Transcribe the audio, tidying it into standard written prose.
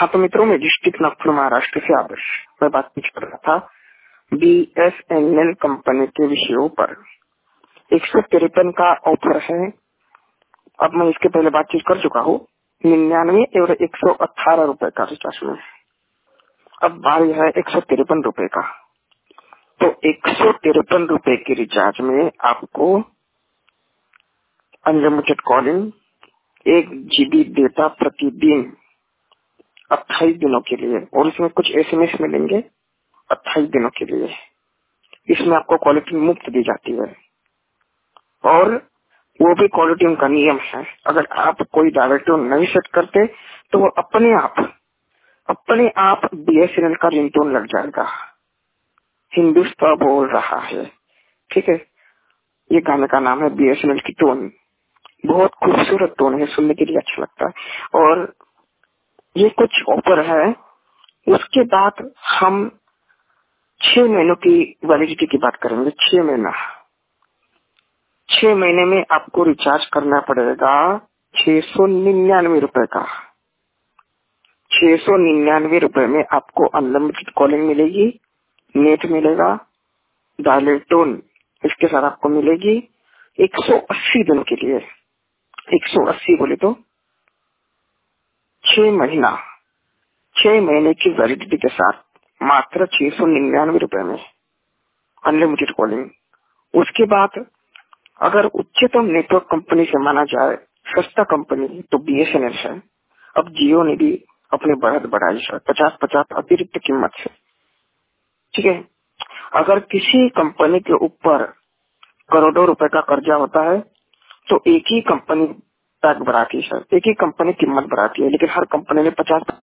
हाँ तो मित्रों, मैं डिस्ट्रिक्ट नागपुर महाराष्ट्र से आदर्श मैं बातचीत कर रहा था BSNL कंपनी के विषयों पर। 153 का ऑफर है। अब मैं इसके पहले बातचीत कर चुका हूँ। 99 और 118 रुपए का रिचार्ज में। अब बारी है 153 रुपए का। तो 153 रुपए के रिचार्ज में आपको अनलिमिटेड कॉलिंग, 1 GB डेटा प्रतिदिन 28 दिनों के लिए, और इसमें कुछ SMS मिलेंगे 28 दिनों के लिए। इसमें आपको क्वालिटी मुफ्त दी जाती है, और वो भी क्वालिटी उनका नियम है। अगर आप कोई डायरेक्टिव नहीं सेट करते तो वो अपने आप BSNL का रिंगटोन लग जाएगा। हिंदुस्तान बोल रहा है, ठीक है। ये गाने का नाम है BSNL की टोन। बहुत खूबसूरत टोन है, सुनने के लिए अच्छा लगता है। और ये कुछ ऑफर है। उसके बाद हम 6 महीनों की वैलिडिटी की बात करेंगे। 6 महीने में आपको रिचार्ज करना पड़ेगा 699 रुपए का। 699 रुपए में आपको अनलिमिटेड कॉलिंग मिलेगी, नेट मिलेगा, डायलर टोन इसके साथ आपको मिलेगी 180 दिन के लिए। 180 बोले तो 6 महीने की वैलिडिटी के साथ मात्र 699 रुपए में अनलिमिटेड कॉलिंग। उसके बाद अगर उच्चतम नेटवर्क कंपनी से माना जाए सस्ता कंपनी तो BSNL है। अब जियो ने भी अपने बढ़त बढ़ाई है 50-50 अतिरिक्त कीमत से, ठीक है। अगर किसी कंपनी के ऊपर करोड़ों रुपए का कर्जा होता है तो एक ही कंपनी टैग बढ़ाती है, एक ही कंपनी कीमत बढ़ाती है, लेकिन हर कंपनी ने 50